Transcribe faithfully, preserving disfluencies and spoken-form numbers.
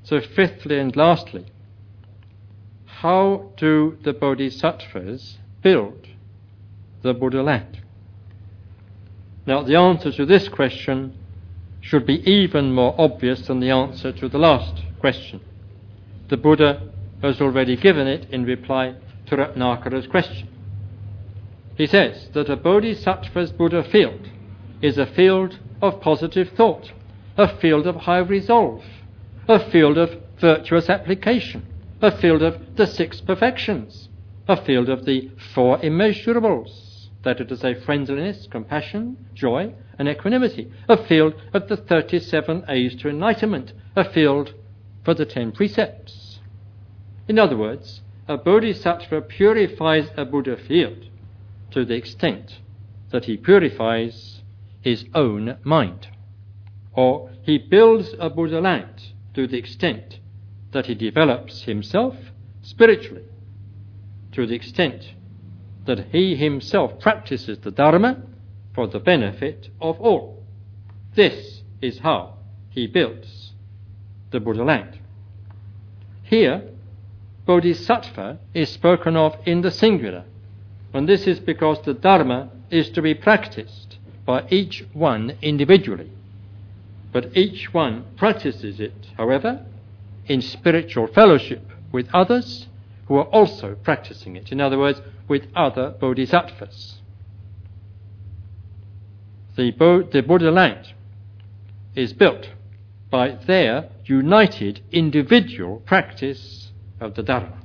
So fifthly and lastly, how do the bodhisattvas build the Buddha land? Now, the answer to this question should be even more obvious than the answer to the last question. The Buddha has already given it in reply to Ratnakara's question. He says that a bodhisattva's Buddha field is a field of positive thought, a field of high resolve, a field of virtuous application, a field of the six perfections, a field of the four immeasurables, that is to say friendliness, compassion, joy, and equanimity, a field of the thirty-seven A's to enlightenment, a field for the ten precepts. In other words, a bodhisattva purifies a Buddha field to the extent that he purifies his own mind, or he builds a Buddha land to the extent that he develops himself spiritually, to the extent that he himself practices the Dharma for the benefit of all. This is how he builds the Buddha land. Here, bodhisattva is spoken of in the singular, and this is because the Dharma is to be practiced by each one individually. But each one practices it, however, in spiritual fellowship with others who are also practicing it. In other words, with other bodhisattvas. The, Bo- the Buddha land is built by their united individual practice of the Dharma.